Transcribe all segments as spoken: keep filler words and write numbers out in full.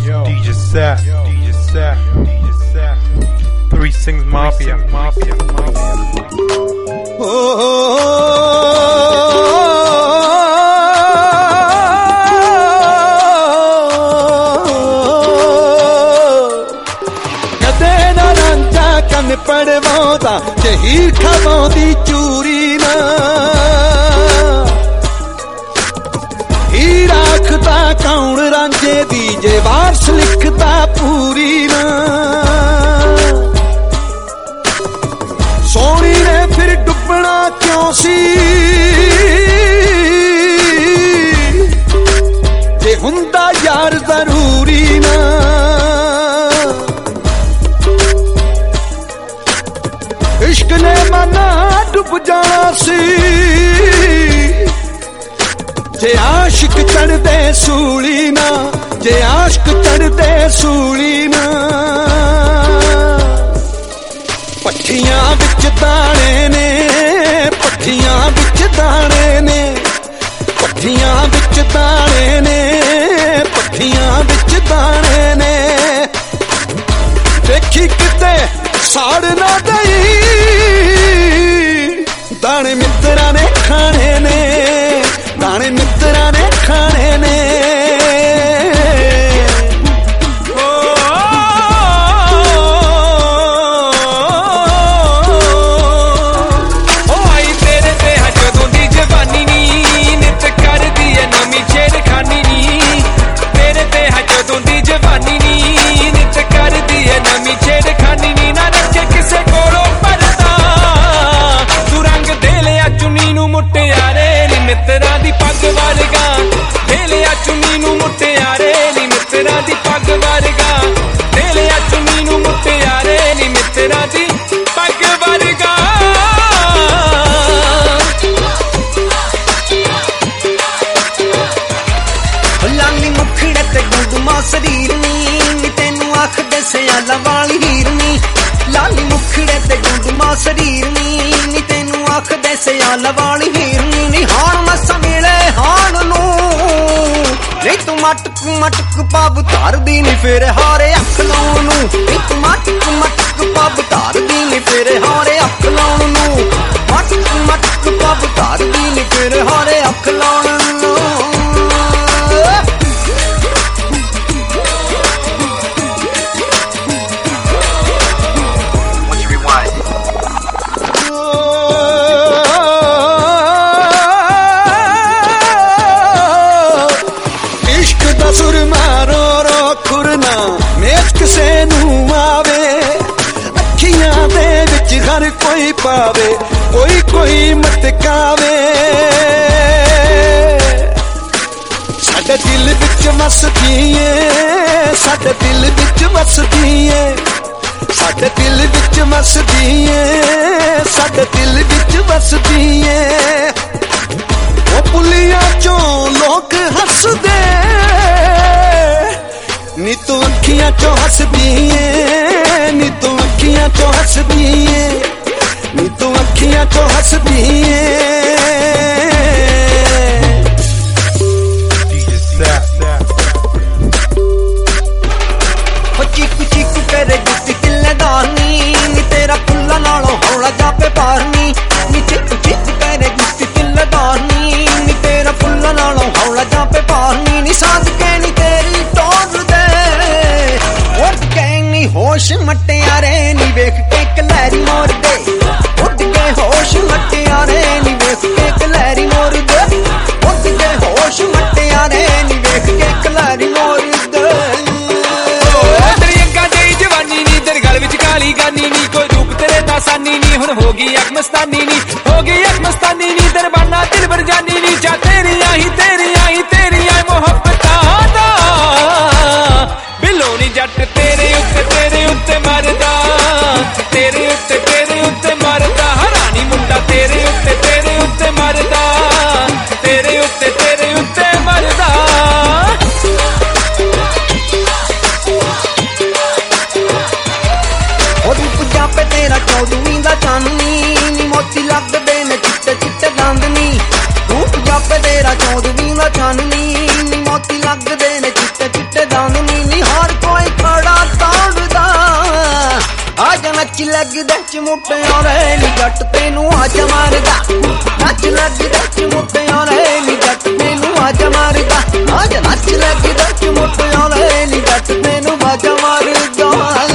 D J Sap, D J Sap, D J Sap, Three Sings Mafia, Mafia, Mafia. Oh, kade na ranja kan padvaunda jahir khavaudi churi na rakhda kaun ranje di je ਵਾਰਸ ਲਿਖਦਾ ਪੂਰੀ ਨਾ ਸੋਹਣੀ ਨੇ ਫਿਰ ਡੁੱਬਣਾ ਕਿਉਂ ਸੀ ਜੇ ਹੁੰਦਾ ਯਾਰ ਜ਼ਰੂਰੀ ਨਾ ਇਸ਼ਕ ਨੇ ਮਨਾ ਡੁੱਬ ਜਾਣਾ ਸੀ ਜੇ ਆਸ਼ਿਕ ਚੜਦੇ ਸੂਲੀ ਨਾ ਜੇ ਆਸ਼ਕ ਚੜਦੇ ਸੂਲੀ ਨਾ ਪੱਠੀਆਂ ਵਿੱਚ ਦਾਣੇ ਨੇ ਪੱਠੀਆਂ ਵਿੱਚ ਦਾਣੇ ਨੇ ਪੱਠੀਆਂ ਵਿੱਚ ਦਾਣੇ ਨੇ ਪੱਠੀਆਂ ਵਿੱਚ ਦਾਣੇ ਨੇ ਦੇਖੀ ਕਿਤੇ ਸਾੜ ਨਾ ਦਈ ਦਾਣੇ ਮਿੱਤਰਾਂ ਨੇ ਖਾਣੇ ਨੇ ਦਾਣੇ ਮਿੱਤਰਾਂ ਨੇ ਖਾਣੇ ਨੇ ਮਿੱਤਰਾਂ ਦੀ ਪੱਗ ਵਰਗਾ ਦੇ ਲਿਆ ਚੁੰਨੀ ਨੂੰ ਮੁਟਿਆਰੇ ਨੀ ਮਿੱਤਰਾਂ ਦੀ ਪੱਗ ਵਰਗਾ ਦੇ ਲਿਆ ਚੁੰਨੀ ਨੂੰ ਮੁਟਿਆਰੇ ਨੀ ਮਿੱਤਰਾਂ ਦੀ ਪੱਗ ਵਰਗਾ ਲਾਲੀ ਮੁਖੜੇ ਤੇ ਗੁੰਦਮਾ ਸਰੀਰ ਨੀ ਤੈਨੂੰ ਆਖਦੇ ਸਿਆਲਾਂ ਵਾਲੀ ਹੀਰ ਨੀ ਲਾਲੀ ਮੁਖੜੇ ਤੇ ਗੁੰਦਮਾ ਸਰੀਰ ਨੀ ਤੈਨੂੰ ਆਖਦੇ ਸਿਆਲਾਂ ਵਾਲੀ ਹੀਰ ਨੀ ਹਾਣ ਮਸਾਂ ਮਿਲੇ ਹਾਣ ਨੂੰ ਨਹੀਂ ਤੂੰ ਮਟਕ ਮਟਕ ਪੱਬ ਧਰਦੀ ਨੀ ਫਿਰ ਹਾਰੇ ਅੱਖ ਲਾਉਣ ਨੂੰ ਨਹੀਂ ਤੂੰ ਮਟਕ ਮਟਕ ਪੱਬ ਧਰਦੀ ਨੀ ਫਿਰ ਹਾਰੇ ਅੱਖ ਲਾਉਣ ਨੂੰ ਮਟਕ ਮਟਕ ਪੱਬ ਧਰਦੀ ਨੀ ਫਿਰ ਹਾਰੇ ਅੱਖ ਲਾਉਣ ਨੂੰ कोई पावे कोई कोई मटकावे साडे दिल विच वसदी ऐ साडे दिल विच वसदी ऐ साडे दिल विच वसदी ऐ साडे दिल विच वसदी ऐ ओ पुलियां चों लोग हसदे नी तू अखियां चों हसदी ऐ नी तू अखियां चों हसदी ऐ नी तू अखियां चों हसदी ऐ चीकू चीकू करे जुत्ती किल्लेदार नी नी तेरा फुल्ला नालों हौला जापे पार नी नी चीकू चीकू करे जुत्ती किल्लेदार नी नी तेरा फुल्ला नालों हौला जापे पार नी नी साथ के नी तेरी टोर दे उड़ के नी होश मटियारे नी वेख के कलैरी मोर दे उड़ के होश मटियारे नी वेख के कलैरी मोर दे उड़ के होश मटियारे नी वेख के कलैरी मोर दे काली गानी नी कोई रूप तेरे दासानी नी हुन होगी अख मस्तानी नी होगी अख मस्तानी नी दरबाना दिल भर जानी नी चा तेरी आई तेरी आई तेरी आई मोहब्बतां दा बिलोनी जट तेरे उत्ते तेरे उत्ते मरदा तेरे उत्ते तेरे उत्ते मरदा हरानी मुंडा तेरे उत्ते तेरे उत्ते मरदा तेरे उत्ते तेरे उत्ते मरदा पे तेरा चौदहवीं दा चांदनी नी मोती लगदे ने चिट्टे चिट्टे दांदनी रूप जप तेरा चौदहवीं दा चांदनी नी मोती लगदे ने चिट्टे चिट्टे दांदनी ਨੀ ਹਰ ਕੋਈ ਖੜਾ ਤਾੜਦਾ ਆਜ ਨੱਚ ਲੱਗਦਾ ਚਮੁੱਟਿਆਰੇ ਨੀ ਜੱਟ ਤੈਨੂੰ ਆਜ ਮਾਰਦਾ ਨੱਚ ਲੱਗਦਾ ਚਮੁੱਟਿਆਰੇ ਨੀ ਜੱਟ ਤੈਨੂੰ ਆਜ ਮਾਰਦਾ ਆਜ ਨੱਚ ਲੱਗਦਾ ਚਮੁੱਟਿਆਰੇ ਨੀ ਜੱਟ ਤੈਨੂੰ ਆਜ ਮਾਰਦਾ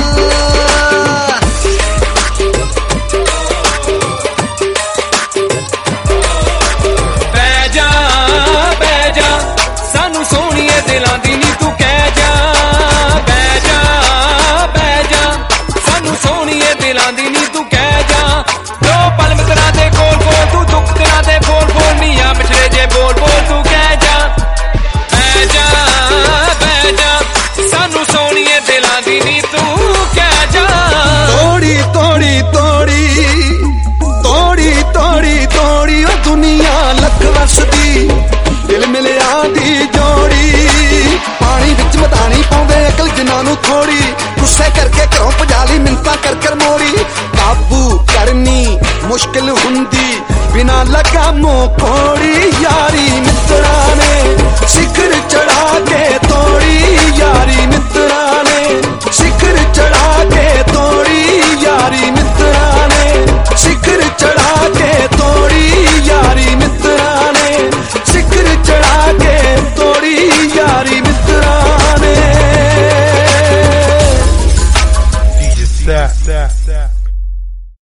दिल मिलिया दी जोड़ी पानी बिच मदानी पाउंदे अकल जिन्हां नूं थोड़ी गुस्से करके घरों भजाली मिन्नतां कर कर मोड़ी काबू करनी मुश्किल हुंदी बिना लगामों खोड़ी यारी मित्तरां ने